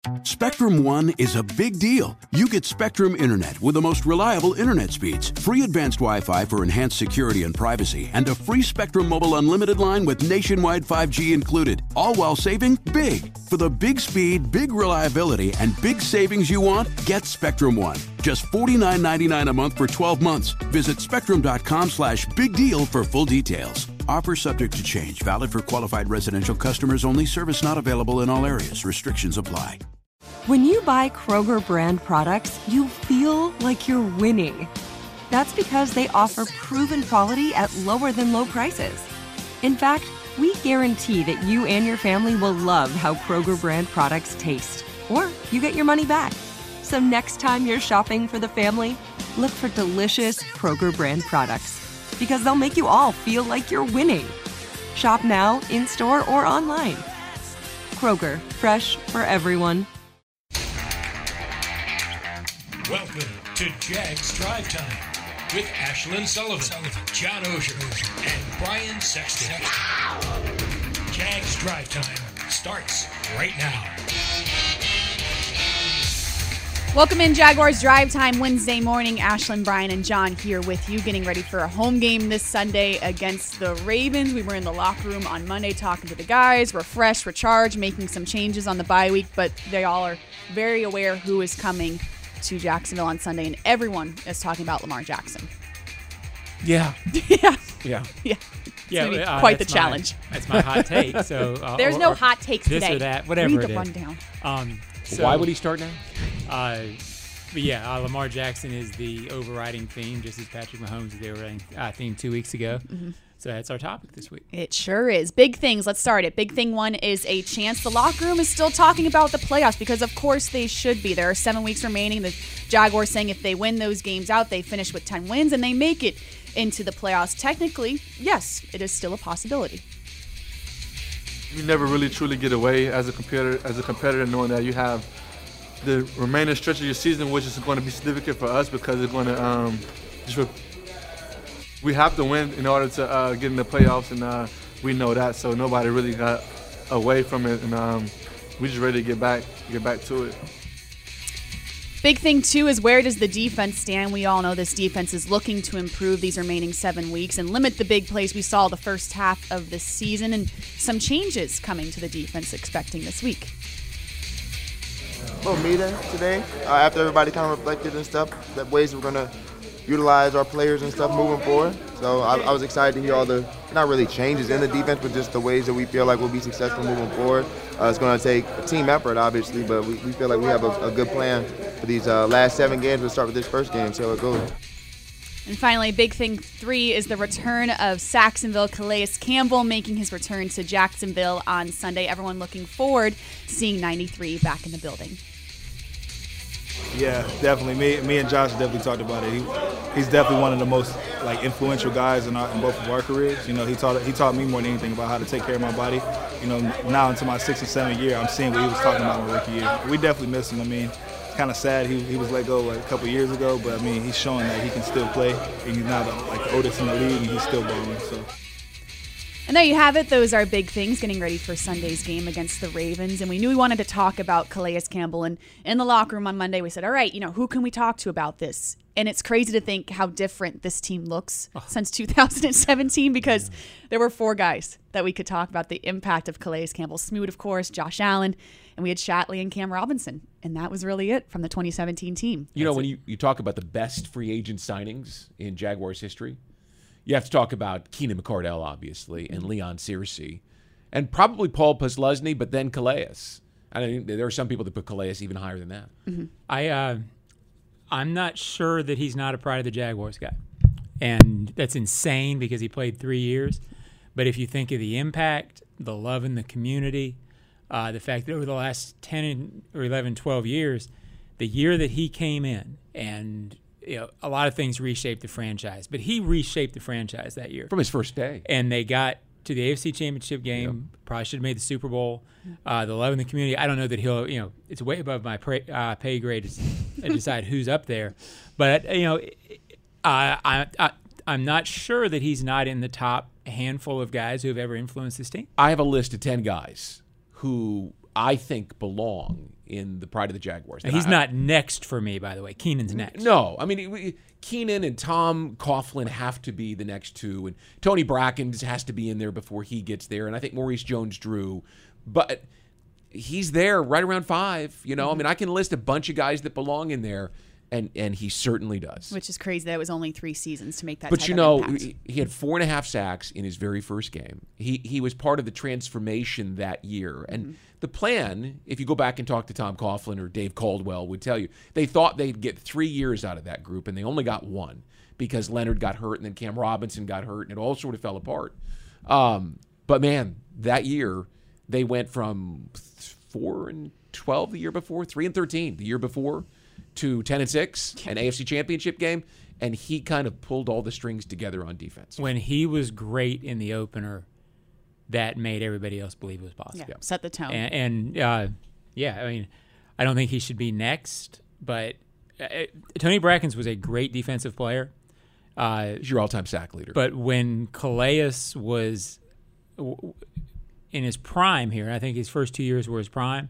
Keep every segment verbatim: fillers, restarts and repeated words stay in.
Spectrum One is a big deal. You get Spectrum Internet with the most reliable internet speeds, free advanced Wi-Fi for enhanced security and privacy, and a free Spectrum Mobile Unlimited line with nationwide five G included, all while saving big. For the big speed, big reliability, and big savings you want, get Spectrum One. Just forty-nine ninety-nine a month for twelve months. Visit spectrum.com slash big deal for full details. Offer subject to change. Valid for qualified residential customers only. Service not available in all areas. Restrictions apply. When you buy Kroger brand products, you feel like you're winning. That's because they offer proven quality at lower than low prices. In fact, we guarantee that you and your family will love how Kroger brand products taste, or you get your money back. So next time you're shopping for the family, look for delicious Kroger brand products, because they'll make you all feel like you're winning. Shop now, in-store, or online. Kroger, fresh for everyone. Welcome to Jags Drive Time with Ashlyn Sullivan, Sullivan, John Osher, and Brian Sexton. Jags Drive Time starts right now. Welcome in, Jaguars Drive Time Wednesday morning. Ashlyn, Brian, and John here with you, getting ready for a home game this Sunday against the Ravens. We were in the locker room on Monday talking to the guys, refreshed, recharged, making some changes on the bye week, but they all are very aware who is coming to Jacksonville on Sunday, and everyone is talking about Lamar Jackson. Yeah. yeah. Yeah. Yeah. Yeah, it's uh, quite the my, challenge. That's my hot take. So uh, There's or, no or hot takes this today. Or that, whatever Read it the is. rundown. Um, so, Why would he start now? Uh, but yeah, uh, Lamar Jackson is the overriding theme, just as Patrick Mahomes is the overriding uh, theme two weeks ago. Mm-hmm. So that's our topic this week. It sure is. Big things. Let's start it. Big thing one is a chance. The locker room is still talking about the playoffs because, of course, they should be. There are seven weeks remaining. The Jaguars saying if they win those games out, they finish with ten wins and they make it into the playoffs. Technically, yes, it is still a possibility. You never really truly get away as a competitor, as a competitor, knowing that you have the remaining stretch of your season, which is going to be significant for us because it's going to um, just. Re- We have to win in order to uh, get in the playoffs, and uh, we know that. So nobody really got away from it, and um, we just ready to get back, get back to it. Big thing, too, is where does the defense stand? We all know this defense is looking to improve these remaining seven weeks and limit the big plays we saw the first half of the season, and some changes coming to the defense expecting this week. A little meeting today uh, after everybody kind of reflected and stuff, that ways we're going to utilize our players and stuff moving forward. So I, I was excited to hear all the, not really changes in the defense, but just the ways that we feel like we'll be successful moving forward. Uh, it's going to take a team effort, obviously, but we, we feel like we have a, a good plan for these uh, last seven games. We'll start with this first game, see how it goes. And finally, big thing three is the return of Saxonville. Calais Campbell making his return to Jacksonville on Sunday. Everyone looking forward to seeing ninety-three back in the building. Yeah, definitely. Me, me and Josh definitely talked about it. He, he's definitely one of the most like influential guys in, our, in both of our careers. You know, he taught he taught me more than anything about how to take care of my body. You know, now into my sixth and seventh year, I'm seeing what he was talking about in my rookie year. We definitely miss him. I mean, it's kind of sad he he was let go like a couple years ago, but I mean, he's showing that he can still play. And he's now the, like the oldest in the league, and he's still balling. So. And there you have it. Those are big things getting ready for Sunday's game against the Ravens. And we knew we wanted to talk about Calais Campbell. And in the locker room on Monday, we said, all right, you know, who can we talk to about this? And it's crazy to think how different this team looks oh. since two thousand seventeen because yeah. there were four guys that we could talk about the impact of Calais Campbell. Smoot, of course, Josh Allen, and we had Shatley and Cam Robinson. And that was really it from the twenty seventeen team. You know, That's when it. you, you talk about the best free agent signings in Jaguars history, you have to talk about Keenan McCardell, obviously, and Leon Searcy, and probably Paul Posluszny, but then Calais. I mean, there are some people that put Calais even higher than that. Mm-hmm. I, uh, I'm not sure that he's not a pride of the Jaguars guy, and that's insane because he played three years. But if you think of the impact, the love in the community, uh, the fact that over the last ten or eleven, twelve years, the year that he came in and you know, a lot of things reshaped the franchise, but he reshaped the franchise that year. From his first day. And they got to the A F C Championship game, yep. probably should have made the Super Bowl. Uh, the love in the community, I don't know that he'll, you know, it's way above my pay, uh, pay grade to decide who's up there. But, you know, I, I, I, I'm not sure that he's not in the top handful of guys who have ever influenced this team. I have a list of ten guys who I think belong in the pride of the Jaguars. And he's I, not next for me, by the way. Keenan's next. No. I mean, we, Keenan and Tom Coughlin have to be the next two, and Tony Bracken has to be in there before he gets there, and I think Maurice Jones-Drew. But he's there right around five. You know, mm-hmm. I mean, I can list a bunch of guys that belong in there. And and he certainly does. Which is crazy that it was only three seasons to make that But type you of know, impact. he, he had four and a half sacks in his very first game. He he was part of the transformation that year. And mm-hmm. the plan, if you go back and talk to Tom Coughlin or Dave Caldwell, would tell you, they thought they'd get three years out of that group, and they only got one because Leonard got hurt and then Cam Robinson got hurt, and it all sort of fell apart. Um, but, man, that year, they went from four and twelve the year before, three and thirteen the year before, to ten and six, an A F C Championship game, and he kind of pulled all the strings together on defense. When he was great in the opener, that made everybody else believe it was possible. Yeah, set the tone. And, and uh, yeah, I mean, I don't think he should be next, but uh, Tony Brackens was a great defensive player. Uh, He's your all-time sack leader. But when Calais was in his prime here, I think his first two years were his prime,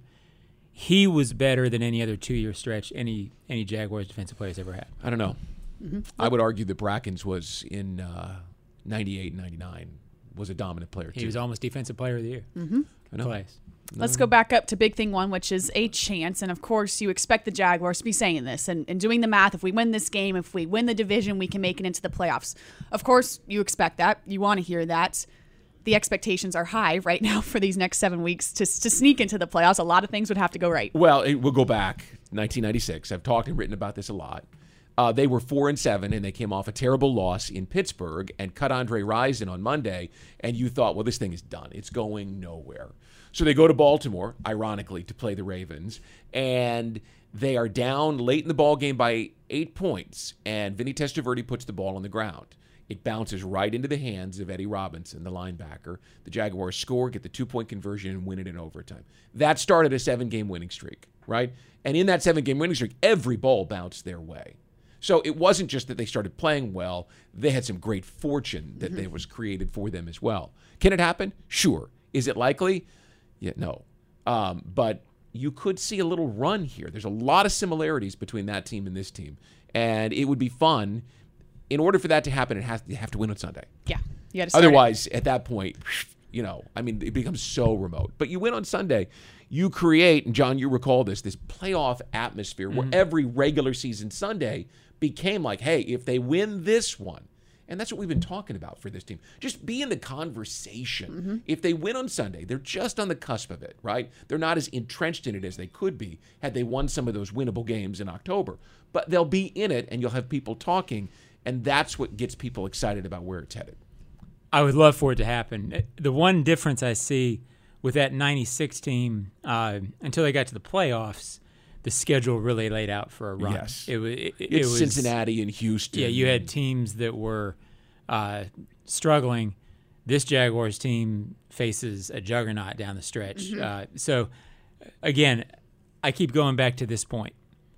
he was better than any other two-year stretch any any Jaguars defensive players ever had. I don't know. Mm-hmm. I would argue that Brackens was in uh, ninety-eight, ninety-nine, was a dominant player, too. He was almost defensive player of the year. Mm-hmm. I know. Place. Let's go back up to big thing one, which is a chance. And, of course, you expect the Jaguars to be saying this and, and doing the math. If we win this game, if we win the division, we can make it into the playoffs. Of course, you expect that. You want to hear that. The expectations are high right now for these next seven weeks to to sneak into the playoffs. A lot of things would have to go right. Well, it, we'll go back nineteen ninety-six. I've talked and written about this a lot. Uh, they were four and seven, and they came off a terrible loss in Pittsburgh and cut Andre Rison on Monday. And you thought, well, this thing is done. It's going nowhere. So they go to Baltimore, ironically, to play the Ravens, and they are down late in the ball game by eight points. And Vinny Testaverde puts the ball on the ground. It bounces right into the hands of Eddie Robinson, the linebacker. The Jaguars score, get the two-point conversion, and win it in overtime. That started a seven-game winning streak, right? And in that seven-game winning streak, every ball bounced their way. So it wasn't just that they started playing well. They had some great fortune that mm-hmm. they was created for them as well. Can it happen? Sure. Is it likely? Yeah, no. Um, but you could see a little run here. There's a lot of similarities between that team and this team. And it would be fun. In order for that to happen, it has to have to win on Sunday. Yeah, you got to start Otherwise, it. At that point, you know, I mean, it becomes so remote. But you win on Sunday, you create, and John, you recall this, this playoff atmosphere mm-hmm. where every regular season Sunday became like, hey, if they win this one, and that's what we've been talking about for this team, just be in the conversation. Mm-hmm. If they win on Sunday, they're just on the cusp of it, right? They're not as entrenched in it as they could be had they won some of those winnable games in October. But they'll be in it, and you'll have people talking. And that's what gets people excited about where it's headed. I would love for it to happen. The one difference I see with that ninety-six team, uh, until they got to the playoffs, the schedule really laid out for a run. Yes. It, it, it, it's it was Cincinnati and Houston. Yeah, you had teams that were uh, struggling. This Jaguars team faces a juggernaut down the stretch. Mm-hmm. Uh, so, again, I keep going back to this point.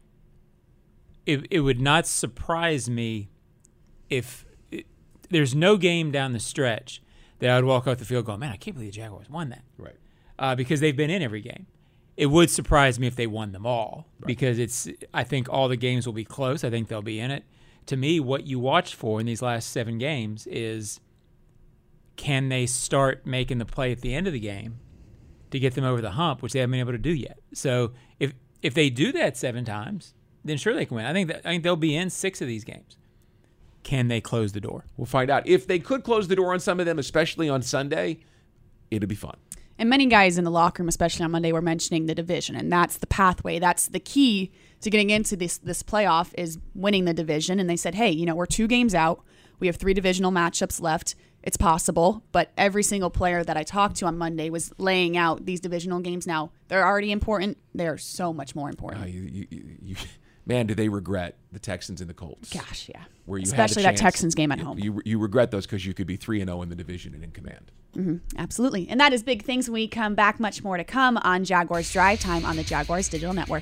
It, it would not surprise me if it, there's no game down the stretch that I would walk off the field going, man, I can't believe the Jaguars won that. Right. Uh, because they've been in every game. It would surprise me if they won them all right. because it's. I think all the games will be close. I think they'll be in it. To me, what you watch for in these last seven games is can they start making the play at the end of the game to get them over the hump, which they haven't been able to do yet. So if if they do that seven times, then sure they can win. I think that, I think they'll be in six of these games. Can they close the door? We'll find out. If they could close the door on some of them, especially on Sunday, it'll be fun. And many guys in the locker room, especially on Monday, were mentioning the division, and that's the pathway. That's the key to getting into this this playoff is winning the division. And they said, hey, you know, we're two games out. We have three divisional matchups left. It's possible, but every single player that I talked to on Monday was laying out these divisional games now. They're already important. They're so much more important. Uh, you, you, you, man, do they regret the Texans and the Colts? Gosh, yeah. Where you Especially had that Texans game at home. You, you regret those because you could be three and oh in the division and in command. Mm-hmm, absolutely. And that is big things when we come back. Much more to come on Jaguars Drive Time on the Jaguars Digital Network.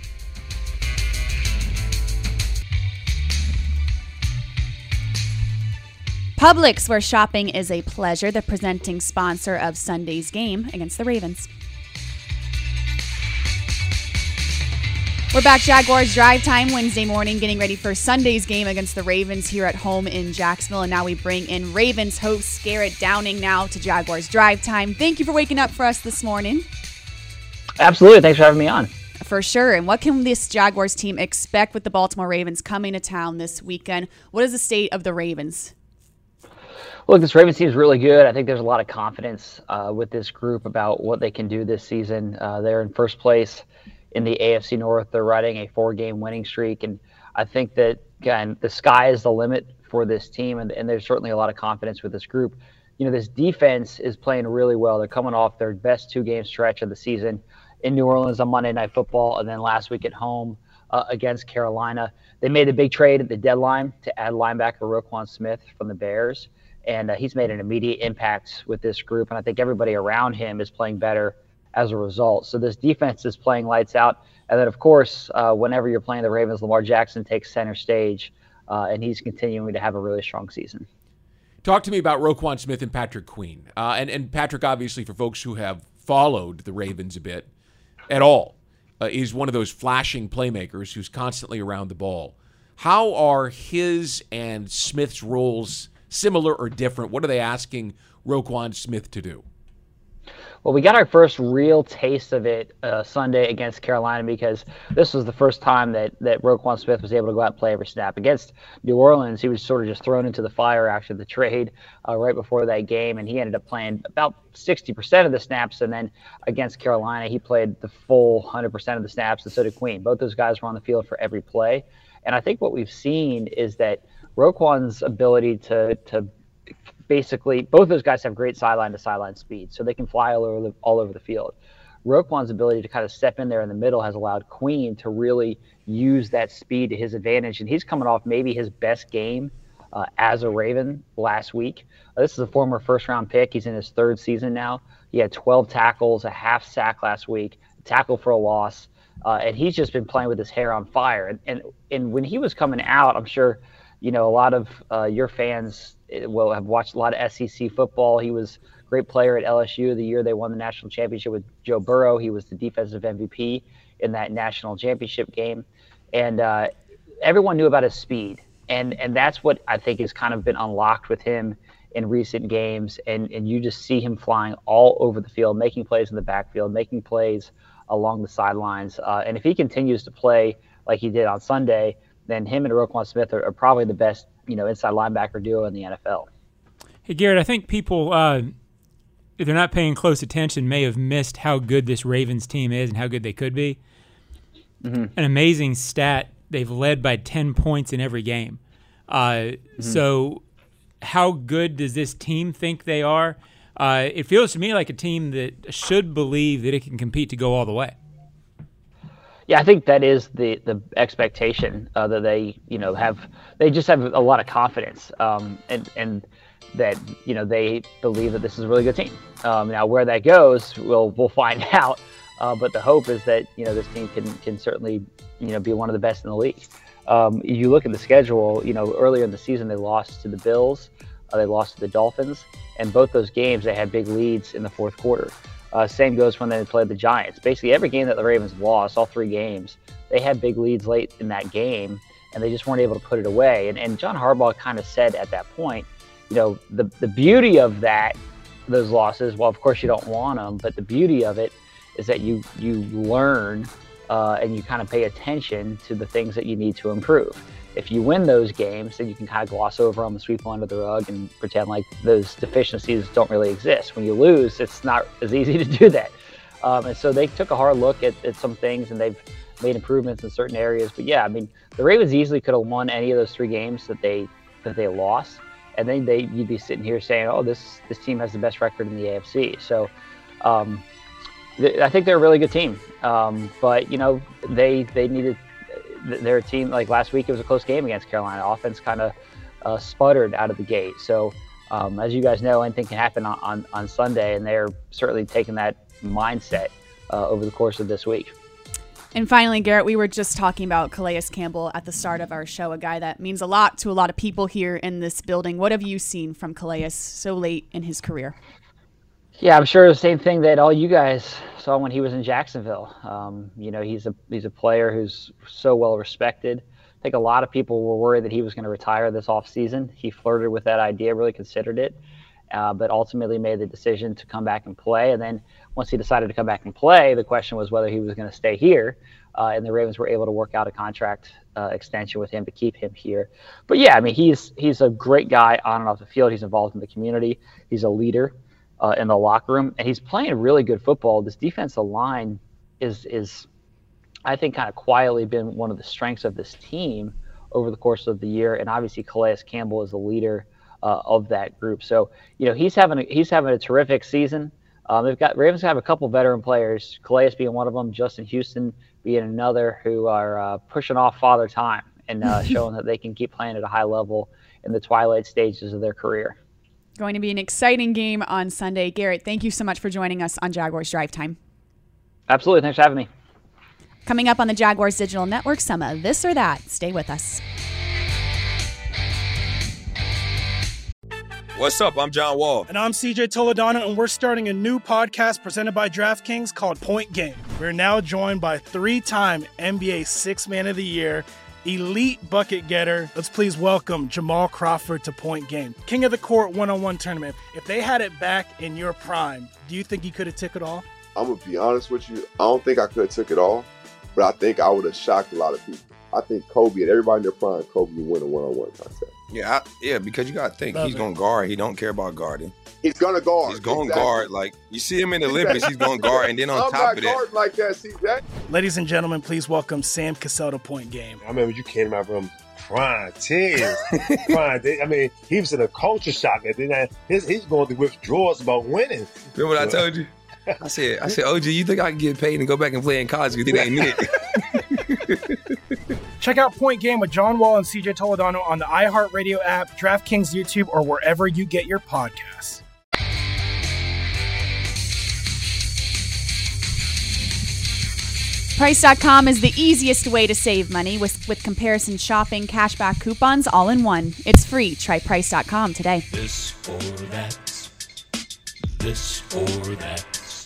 Publix, where shopping is a pleasure, the presenting sponsor of Sunday's game against the Ravens. We're back, Jaguars Drive Time Wednesday morning, getting ready for Sunday's game against the Ravens here at home in Jacksonville. And now we bring in Ravens host Garrett Downing now to Jaguars Drive Time. Thank you for waking up for us this morning. Absolutely. Thanks for having me on. For sure. And what can this Jaguars team expect with the Baltimore Ravens coming to town this weekend? What is the state of the Ravens? Look, this Ravens team is really good. I think there's a lot of confidence uh, with this group about what they can do this season. Uh, they're in first place in the A F C North. They're riding a four-game winning streak, and I think that, again, the sky is the limit for this team, and, and there's certainly a lot of confidence with this group. You know, this defense is playing really well. They're coming off their best two-game stretch of the season in New Orleans on Monday Night Football, and then last week at home uh, against Carolina. They made a big trade at the deadline to add linebacker Roquan Smith from the Bears, and uh, he's made an immediate impact with this group, and I think everybody around him is playing better as a result. So this defense is playing lights out. And then, of course, uh, whenever you're playing the Ravens, Lamar Jackson takes center stage, uh, and he's continuing to have a really strong season. Talk to me about Roquan Smith and Patrick Queen. Uh, and, and Patrick, obviously, for folks who have followed the Ravens a bit at all, uh, is one of those flashing playmakers who's constantly around the ball. How are his and Smith's roles similar or different? What are they asking Roquan Smith to do? Well, we got our first real taste of it uh, Sunday against Carolina, because this was the first time that, that Roquan Smith was able to go out and play every snap. Against New Orleans, he was sort of just thrown into the fire after the trade uh, right before that game, and he ended up playing about sixty percent of the snaps. And then against Carolina, he played the full one hundred percent of the snaps, and so did Queen. Both those guys were on the field for every play. And I think what we've seen is that Roquan's ability to to basically, both those guys have great sideline to sideline speed, so they can fly all over the, all over the field. Roquan's ability to kind of step in there in the middle has allowed Queen to really use that speed to his advantage, and he's coming off maybe his best game uh, as a Raven last week. Uh, this is a former first-round pick. He's in his third season now. He had twelve tackles, a half sack last week, a tackle for a loss, uh, and he's just been playing with his hair on fire. And, and, and when he was coming out, I'm sure, you know, a lot of uh, your fans will have watched a lot of S E C football. He was a great player at L S U the year they won the national championship with Joe Burrow. He was the defensive M V P in that national championship game. And uh, everyone knew about his speed. And and that's what I think has kind of been unlocked with him in recent games. And, and you just see him flying all over the field, making plays in the backfield, making plays along the sidelines. Uh, and if he continues to play like he did on Sunday, then him and Roquan Smith are, are probably the best, you know, inside linebacker duo in the N F L. Hey, Garrett, I think people, uh, if they're not paying close attention, may have missed how good this Ravens team is and how good they could be. Mm-hmm. An amazing stat. They've led by ten points in every game. Uh, mm-hmm. So how good does this team think they are? Uh, it feels to me like a team that should believe that it can compete to go all the way. Yeah, I think that is the the expectation uh, that they, you know, have. They just have a lot of confidence, um, and and that, you know, they believe that this is a really good team. Um, now, where that goes, we'll we'll find out. Uh, but the hope is that, you know, this team can can certainly, you know, be one of the best in the league. Um, you look at the schedule. You know, earlier in the season they lost to the Bills, uh, they lost to the Dolphins, and both those games they had big leads in the fourth quarter. Uh, same goes when they played the Giants. Basically, every game that the Ravens lost, all three games, they had big leads late in that game, and they just weren't able to put it away. And, and John Harbaugh kind of said at that point, you know, the, the beauty of that, those losses, well, of course you don't want them, but the beauty of it is that you, you learn uh, and you kind of pay attention to the things that you need to improve. If you win those games, then you can kind of gloss over them and sweep them under the rug and pretend like those deficiencies don't really exist. When you lose, it's not as easy to do that. Um, and so they took a hard look at, at some things, and they've made improvements in certain areas. But yeah, I mean, the Ravens easily could have won any of those three games that they that they lost, and then they you'd be sitting here saying, "Oh, this this team has the best record in the A F C." So um, th- I think they're a really good team. Um, but you know, they they needed. Their team, like last week, it was a close game against Carolina. Offense kind of uh, sputtered out of the gate. So, um, as you guys know, anything can happen on, on, on Sunday, and they're certainly taking that mindset uh, over the course of this week. And finally, Garrett, we were just talking about Calais Campbell at the start of our show, a guy that means a lot to a lot of people here in this building. What have you seen from Calais so late in his career? Yeah, I'm sure the same thing that all you guys saw when he was in Jacksonville. Um, you know, he's a he's a player who's so well respected. I think a lot of people were worried that he was going to retire this offseason. He flirted with that idea, really considered it, uh, but ultimately made the decision to come back and play. And then once he decided to come back and play, the question was whether he was going to stay here. Uh, and the Ravens were able to work out a contract uh, extension with him to keep him here. But yeah, I mean, he's he's a great guy on and off the field. He's involved in the community. He's a leader uh, in the locker room, and he's playing really good football. This defensive line is is, I think, kind of quietly been one of the strengths of this team over the course of the year. And obviously, Calais Campbell is the leader uh, of that group. So you know, he's having a, he's having a terrific season. Um, they've got Ravens have a couple veteran players, Calais being one of them, Justin Houston being another, who are uh, pushing off Father Time and uh, showing that they can keep playing at a high level in the twilight stages of their career. Going to be an exciting game on Sunday. Garrett, thank you so much for joining us on Jaguars Drive Time. Absolutely. Thanks for having me. Coming up on the Jaguars Digital Network, some of This or That. Stay with us. What's up? I'm John Wall. And I'm C J Toledano, and we're starting a new podcast presented by DraftKings called Point Game. We're now joined by three-time N B A Sixth Man of the Year, elite bucket getter. Let's please welcome Jamal Crawford to Point Game. King of the Court one-on-one tournament. If they had it back in your prime, do you think you could have took it all? I'm going to be honest with you. I don't think I could have took it all, but I think I would have shocked a lot of people. I think Kobe and everybody in their prime, Kobe would win a one-on-one contest. Yeah, I, yeah, because you got to think, Love he's going to guard. He don't care about guarding. He's going to guard. He's going to exactly. guard. Like, you see him in the Olympics, he's going to guard. And then on I'm top of that. I'm not guarding like that, C J. Ladies and gentlemen, please welcome Sam Cassell to Point Game. I remember you came out from prime ten. prime, I mean, he was in a culture shock. And then his, he's going through withdrawals about winning. Remember what I told you? I said, I said, O G, you think I can get paid and go back and play in college because it ain't it? Check out Point Game with John Wall and C J Toledano on the iHeartRadio app, DraftKings YouTube, or wherever you get your podcasts. Price dot com is the easiest way to save money with, with comparison shopping, cashback coupons all in one. It's free. Try Price dot com today. This or that. This or that.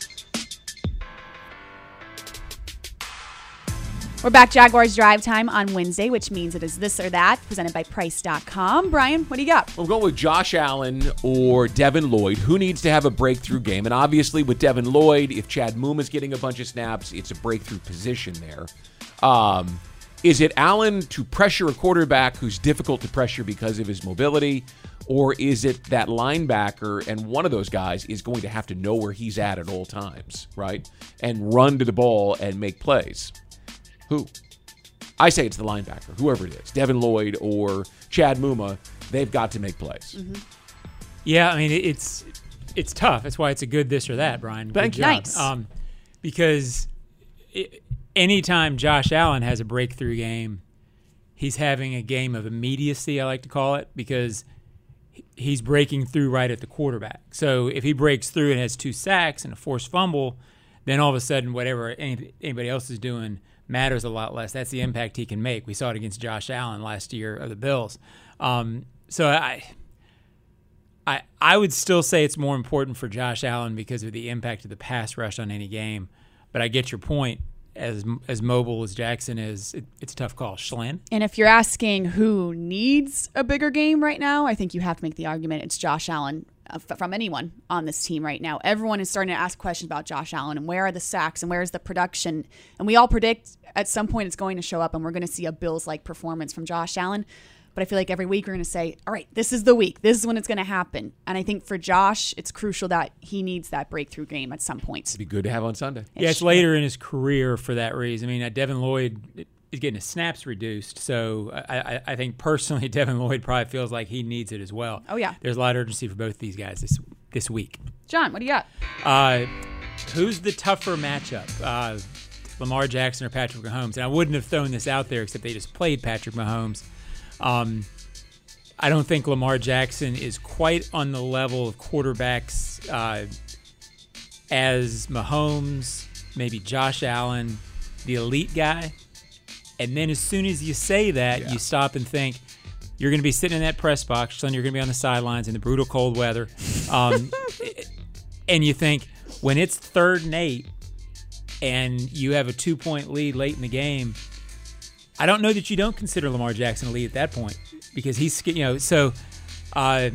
We're back Jaguars Drive Time on Wednesday, which means it is This or That, presented by Price dot com. Brian, what do you got? I'm going with Josh Allen or Devin Lloyd. Who needs to have a breakthrough game? And obviously with Devin Lloyd, if Chad Muma's getting a bunch of snaps, it's a breakthrough position there. Um, is it Allen to pressure a quarterback who's difficult to pressure because of his mobility? Or is it that linebacker and one of those guys is going to have to know where he's at at all times, right? And run to the ball and make plays? Who? I say it's the linebacker, whoever it is, Devin Lloyd or Chad Muma. They've got to make plays. Mm-hmm. Yeah, I mean, it's it's tough. That's why it's a good this or that, Brian. Thank good you. Job. Nice. Um, because it, anytime Josh Allen has a breakthrough game, he's having a game of immediacy, I like to call it, because he's breaking through right at the quarterback. So if he breaks through and has two sacks and a forced fumble, then all of a sudden whatever any, anybody else is doing matters a lot less. That's the impact he can make. We saw it against Josh Allen last year of the Bills. Um, so I, I, I would still say it's more important for Josh Allen because of the impact of the pass rush on any game. But I get your point. As as mobile as Jackson is, it, it's a tough call. Schlen? And if you're asking who needs a bigger game right now, I think you have to make the argument it's Josh Allen uh, f- from anyone on this team right now. Everyone is starting to ask questions about Josh Allen and where are the sacks and where is the production. And we all predict at some point it's going to show up and we're going to see a Bills-like performance from Josh Allen. But I feel like every week we're going to say, all right, this is the week. This is when it's going to happen. And I think for Josh, it's crucial that he needs that breakthrough game at some point. It'd be good to have on Sunday. Yeah, it's later in his career for that reason. I mean, uh, Devin Lloyd is getting his snaps reduced. So I, I, I think personally Devin Lloyd probably feels like he needs it as well. Oh, yeah. There's a lot of urgency for both these guys this this week. John, what do you got? Uh, who's the tougher matchup? Uh, Lamar Jackson or Patrick Mahomes? And I wouldn't have thrown this out there except they just played Patrick Mahomes. Um, I don't think Lamar Jackson is quite on the level of quarterbacks uh, as Mahomes, maybe Josh Allen, the elite guy. And then as soon as you say that, yeah. you stop and think, you're going to be sitting in that press box, son, you're going to be on the sidelines in the brutal cold weather. Um, and you think when it's third and eight and you have a two-point lead late in the game, I don't know that you don't consider Lamar Jackson a lead at that point because he's, you know, so uh,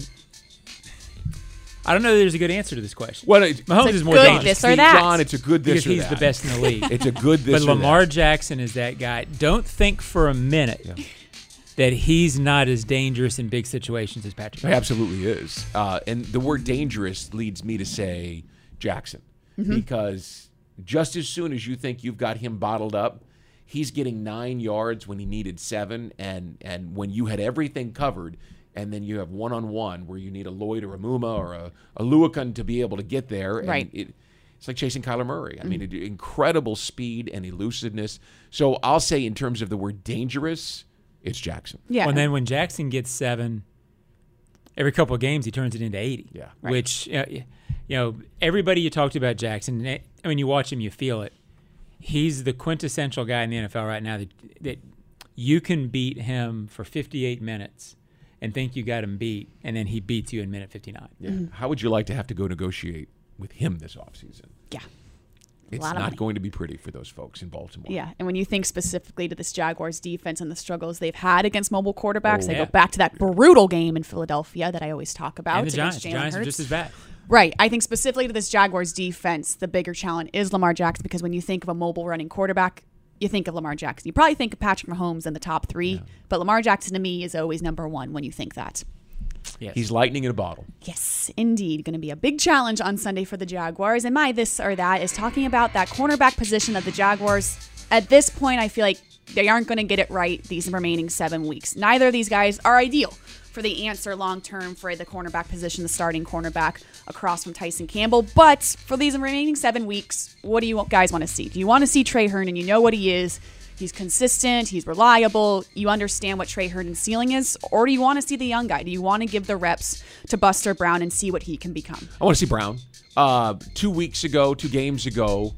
I don't know that there's a good answer to this question. Well, it, Mahomes it's is more good dangerous. this or that. John, it's a good this because or he's that. the best in the league. It's a good this But or Lamar that. Jackson is that guy. Don't think for a minute yeah. that he's not as dangerous in big situations as Patrick. He absolutely is. Uh, and the word dangerous leads me to say Jackson Mm-hmm. because just as soon as you think you've got him bottled up, he's getting nine yards when he needed seven, and and when you had everything covered, and then you have one-on-one where you need a Lloyd or a Muma or a, a Luakan to be able to get there. And right. It, it's like chasing Kyler Murray. I Mm-hmm. mean, it, incredible speed and elusiveness. So I'll say in terms of the word dangerous, it's Jackson. Yeah. Well, and then when Jackson gets seven, every couple of games he turns it into eighty. Yeah. Right. Which, uh, you know, everybody you talked about Jackson, I mean, you watch him, you feel it. He's the quintessential guy in the N F L right now that, that you can beat him for fifty-eight minutes and think you got him beat, and then he beats you in minute fifty-nine. Yeah. Mm-hmm. How would you like to have to go negotiate with him this offseason? Yeah. It's lot of not money. going to be pretty for those folks in Baltimore. Yeah, and when you think specifically to this Jaguars defense and the struggles they've had against mobile quarterbacks, Oh, I yeah. go back to that brutal game in Philadelphia that I always talk about. And the against Giants. Jalen Giants are Hurts. just as bad. Right. I think specifically to this Jaguars defense, the bigger challenge is Lamar Jackson, because when you think of a mobile running quarterback, you think of Lamar Jackson. You probably think of Patrick Mahomes in the top three, yeah. but Lamar Jackson to me is always number one when you think that. Yes. He's lightning in a bottle. Yes, indeed. Going to be a big challenge on Sunday for the Jaguars. And my this or that is talking about that cornerback position of the Jaguars. At this point, I feel like they aren't going to get it right these remaining seven weeks. Neither of these guys are ideal for the answer long-term for the cornerback position, the starting cornerback across from Tyson Campbell. But for these remaining seven weeks, what do you guys want to see? Do you want to see Trey Herndon? You know what he is. He's consistent. He's reliable. You understand what Trey Herndon's ceiling is. Or do you want to see the young guy? Do you want to give the reps to Buster Brown and see what he can become? I want to see Brown. Uh, two weeks ago, two games ago,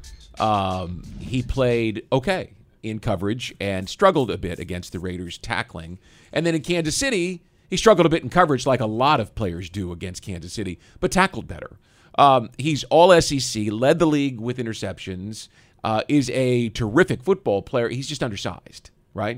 um, he played okay in coverage and struggled a bit against the Raiders tackling. And then in Kansas City, he struggled a bit in coverage like a lot of players do against Kansas City, but tackled better. Um, he's all S E C, led the league with interceptions, uh, is a terrific football player. He's just undersized, right?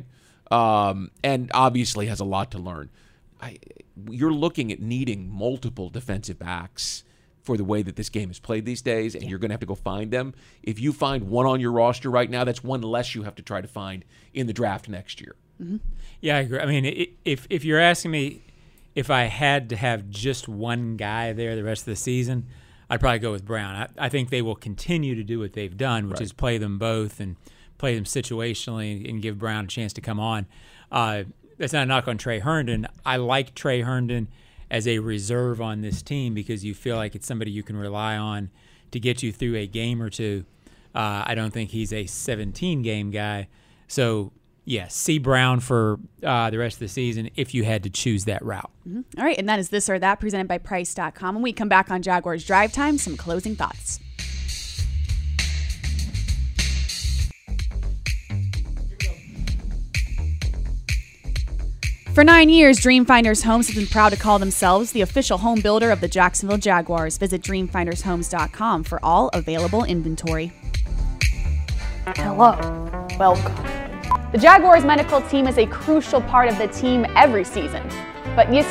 Um, and obviously has a lot to learn. I, you're looking at needing multiple defensive backs for the way that this game is played these days, and you're going to have to go find them. If you find one on your roster right now, that's one less you have to try to find in the draft next year. Mm-hmm. Yeah, I agree. I mean, it, if if you're asking me if I had to have just one guy there the rest of the season, I'd probably go with Brown. I, I think they will continue to do what they've done, which Right. is play them both and play them situationally and give Brown a chance to come on. Uh, that's not a knock on Trey Herndon. I like Trey Herndon as a reserve on this team because you feel like it's somebody you can rely on to get you through a game or two. Uh, I don't think he's a seventeen-game guy. So, yes, see Brown for uh, the rest of the season if you had to choose that route. Mm-hmm. All right, and that is This or That presented by Price dot com. When we come back on Jaguars Drive Time, some closing thoughts. For nine years, Dreamfinders Homes has been proud to call themselves the official home builder of the Jacksonville Jaguars. Visit dream finders homes dot com for all available inventory. Hello. Welcome. The Jaguars medical team is a crucial part of the team every season. But yes,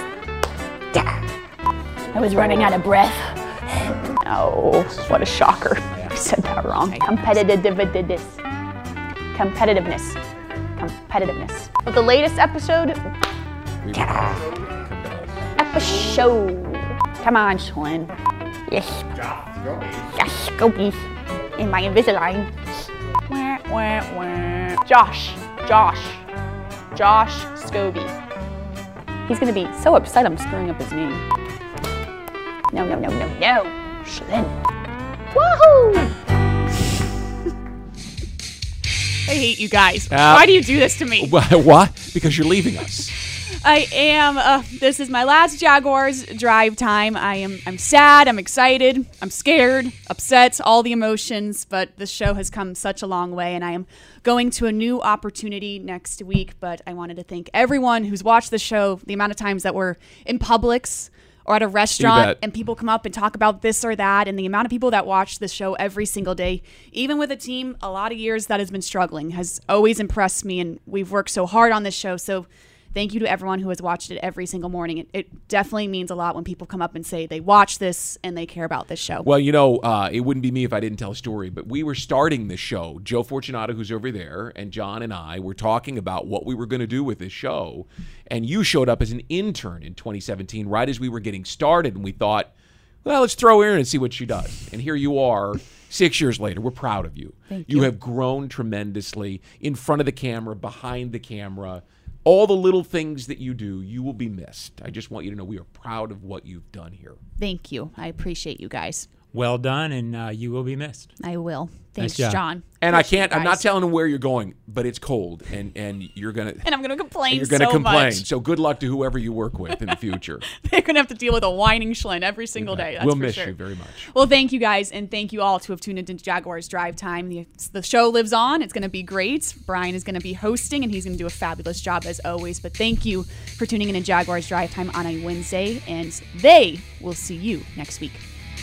I was running out of breath. Oh, what a shocker. I said that wrong. Competitiveness. Competitiveness. Competitiveness. But the latest episode... Episode. Come on, Slim. Yes. Yes, Scopies. In my Invisalign. Wah, wah, wah. Josh. Josh. Josh Scobie. He's going to be so upset I'm screwing up his name. No, no, no, no, no. Shlin. Woohoo! I hate you guys. Uh, Why do you do this to me? Why? Because you're leaving us. I am. Uh, this is my last Jaguars Drive Time. I am. I'm sad. I'm excited. I'm scared. Upset. All the emotions. But the show has come such a long way, and I am going to a new opportunity next week. But I wanted to thank everyone who's watched the show. The amount of times that we're in Publix or at a restaurant bet. and people come up and talk about this or that, and the amount of people that watch the show every single day, even with a team a lot of years that has been struggling, has always impressed me, and we've worked so hard on this show. So thank you to everyone who has watched it every single morning. It, it definitely means a lot when people come up and say they watch this and they care about this show. Well, you know, uh, it wouldn't be me if I didn't tell a story, but we were starting this show. Joe Fortunato, who's over there, and John and I were talking about what we were going to do with this show, and you showed up as an intern in twenty seventeen, right as we were getting started, and we thought, well, let's throw her in and see what she does. And here you are. Six years later, we're proud of you. Thank you. you. have grown tremendously in front of the camera, behind the camera. All the little things that you do, you will be missed. I just want you to know we are proud of what you've done here. Thank you. I appreciate you guys. Well done, and uh, you will be missed. I will. Thanks, Nice job. John. And I Appreciate can't, you I'm not guys. telling them where you're going, but it's cold, and, and you're going to... And I'm going to complain You're going to so complain. much. So good luck to whoever you work with in the future. They're going to have to deal with a whining Schlin every single day. That's we'll for miss sure. you very much. Well, thank you guys, and thank you all to have tuned into Jaguars Drive Time. The, the show lives on. It's going to be great. Brian is going to be hosting, and he's going to do a fabulous job as always. But thank you for tuning in to Jaguars Drive Time on a Wednesday, and they will see you next week.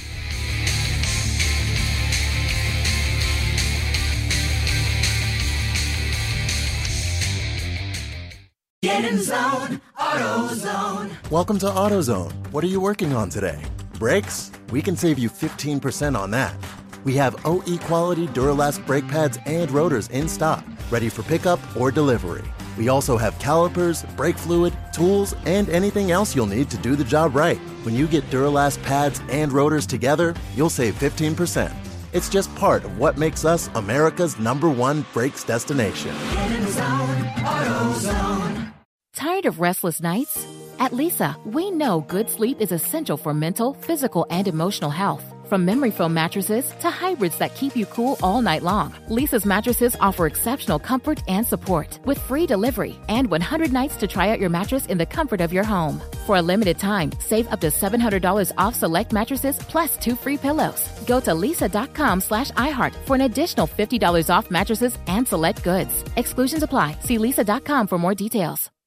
Get in zone, AutoZone. Welcome to AutoZone. What are you working on today? Brakes? We can save you fifteen percent on that. We have O E quality Duralast brake pads and rotors in stock, ready for pickup or delivery. We also have calipers, brake fluid, tools, and anything else you'll need to do the job right. When you get Duralast pads and rotors together, you'll save fifteen percent. It's just part of what makes us America's number one brakes destination. Get in zone, AutoZone. Tired of restless nights? At Leesa, we know good sleep is essential for mental, physical, and emotional health. From memory foam mattresses to hybrids that keep you cool all night long, Leesa's mattresses offer exceptional comfort and support with free delivery and one hundred nights to try out your mattress in the comfort of your home. For a limited time, save up to seven hundred dollars off select mattresses plus two free pillows. Go to leesa.com slash iHeart for an additional fifty dollars off mattresses and select goods. Exclusions apply. See leesa dot com for more details.